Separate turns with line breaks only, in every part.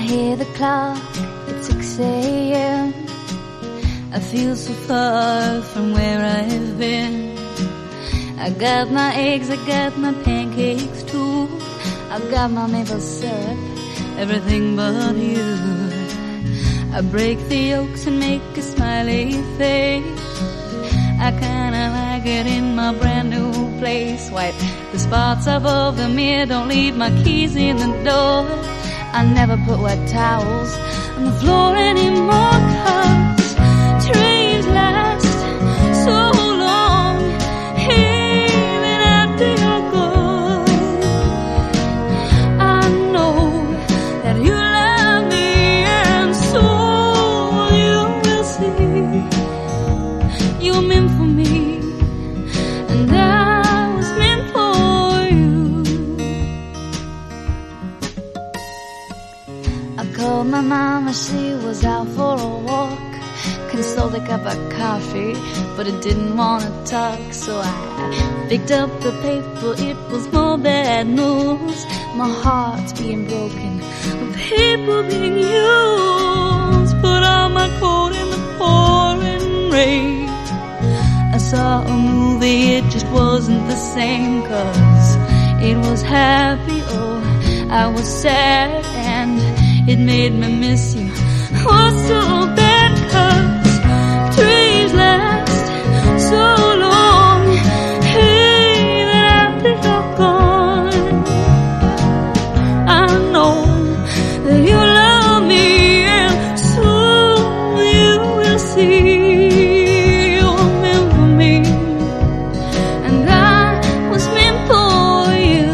hear the clock, it's 6 a.m. I feel so far from where I've been. I got my eggs, I got my pancakes too. I got my maple syrup, everything but you. I break the yolks and make a smiley face. I kinda like it in my brand new place. Wipe the spots off of the mirror, don't leave my keys in the door. I never put wet towels on the floor anymore, 'cause trains last so long, even after you're gone. I know that you love me, and so you will see. You're meant for me, and I was meant for you. I called my mama, she was out for a walk. Consoled a cup of coffee, but it didn't want to talk. So I picked up the paper, it was more bad news. My heart's being broken, the paper being used. Put on my coat in the pouring rain. I saw a movie, it just wasn't the same, 'cause it was happy, oh, I was sad, and it made me miss you. Oh, so bad, 'cause dreams last so long, even after you're gone. I know that you love me, and soon you will see. You're meant for me, and I was meant for you.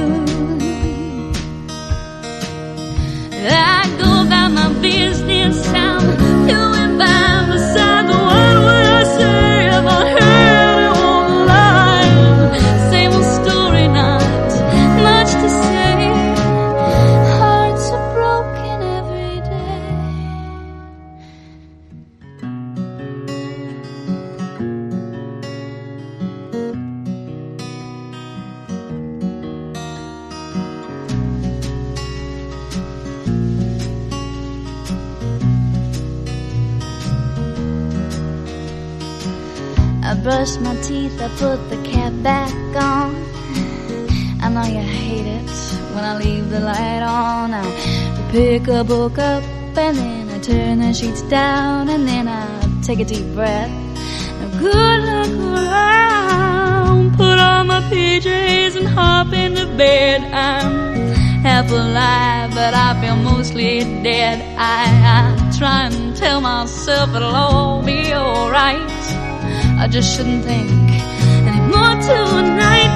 I go about my business, I'm doing fine beside the one would I say if I heard it all alive. Same old story, not much to say. Hearts are broken every day. I brush my teeth, I put the cap back on. I know you hate it when I leave the light on. I pick a book up and then I turn the sheets down, and then I take a deep breath. A good look around, put on my PJs and hop into bed. I'm half alive, but I feel mostly dead. I try and tell myself it'll all be alright. I just shouldn't think anymore tonight.